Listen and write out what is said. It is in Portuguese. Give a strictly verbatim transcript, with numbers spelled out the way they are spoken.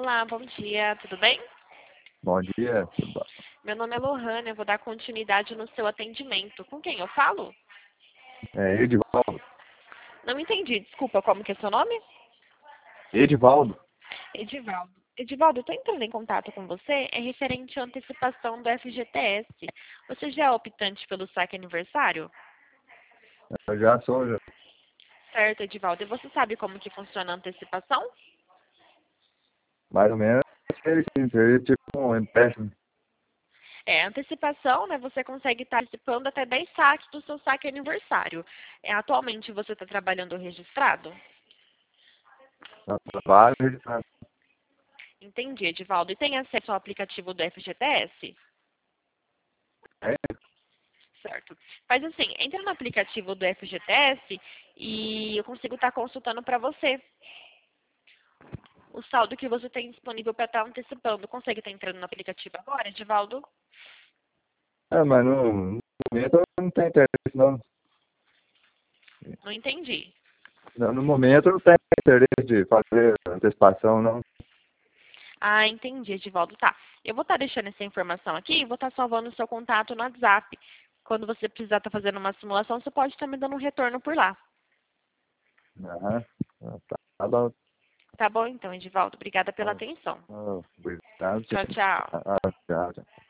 Olá, bom dia, tudo bem? Bom dia, tudo bom? Meu nome é Lohane, eu vou dar continuidade no seu atendimento. Com quem eu falo? É Edivaldo. Não entendi, desculpa, como que é seu nome? Edivaldo. Edivaldo. Edivaldo, eu estou entrando em contato com você, é referente à antecipação do F G T S. Você já é optante pelo saque aniversário? Eu já sou, já, Certo, Edivaldo. E você sabe como que funciona a antecipação? mais ou menos. Sei sim, seria tipo um empréstimo. É, antecipação, né? Você consegue estar antecipando até dez saques do seu saque aniversário. É, atualmente você está trabalhando registrado? Eu trabalho registrado. Entendi, Edivaldo. E tem acesso ao aplicativo do F G T S? É, Certo. Faz assim, entra no aplicativo do F G T S e eu consigo estar consultando para você o saldo que você tem disponível para estar antecipando. Consegue estar entrando no aplicativo agora, Edivaldo? é, mas no, no momento eu não tenho interesse, não. Não entendi. Não, no momento eu não tenho interesse de fazer antecipação, não. Ah, entendi, Edivaldo. Tá. Eu vou estar deixando essa informação aqui e vou estar salvando o seu contato no WhatsApp. Quando você precisar estar fazendo uma simulação, você pode estar me dando um retorno por lá. Aham. Tá, tá bom. Tá bom, então, Edivaldo. Obrigada pela Tá atenção. bom. Obrigado. Tchau, tchau. Ah, tchau, tchau.